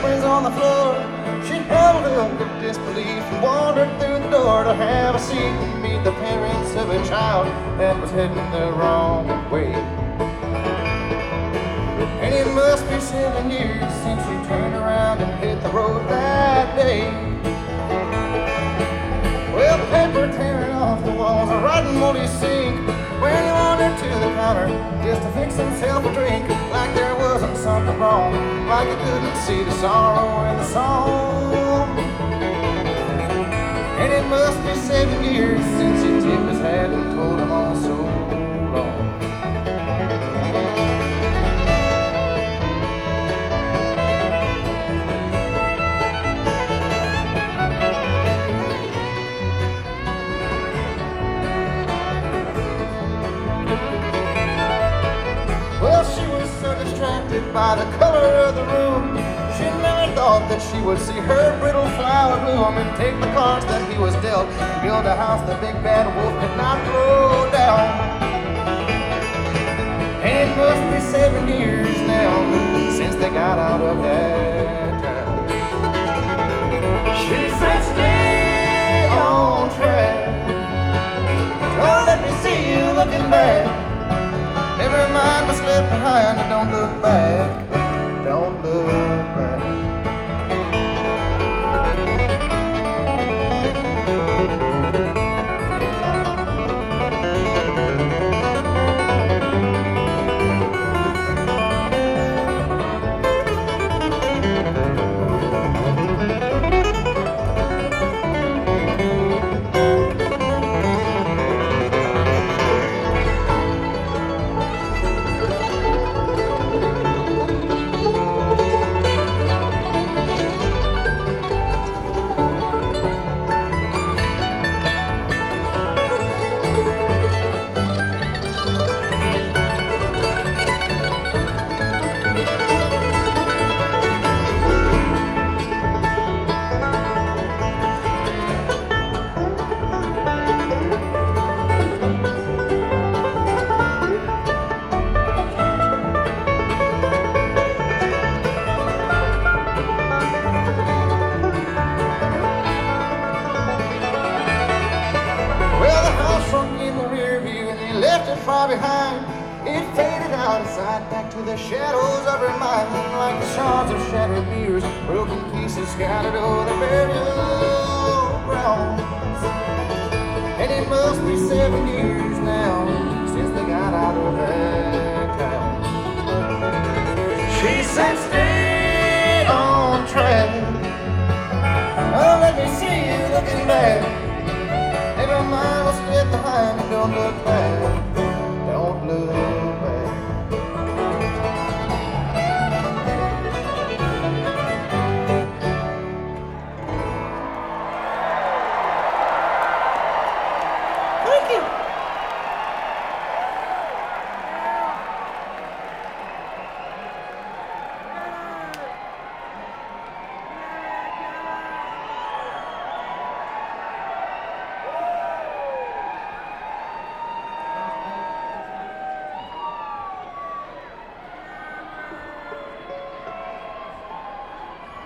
hands on the floor. She held up with disbelief and wandered through the door to have a seat and meet the parents of a child that was heading the wrong way. And it must be 7 years since she turned around and hit the road that day. Well, paper tearing off the walls, a rotten moldy sink, when he wandered to the counter just to fix himself a drink, like there wasn't something wrong, like he couldn't see the sorrow in the song. And it must be 7 years since he tipped his hat and told him all so long. By the color of the room, she never thought that she would see her brittle flower bloom and take the cards that he was dealt and build a house the big bad wolf could not throw down. And it must be 7 years now since they got out of that town. She said, stay on track. Don't let me see you looking back. Never mind what's left behind, and don't look back, don't look back. Far behind, it faded out of sight, back to the shadows of her mind, like the shards of shattered mirrors, broken pieces scattered over the burial grounds. And it must be 7 years now since they got out of that town. She said, stay on track. Oh, let me see you looking back. Never mind what's left behind and don't look back.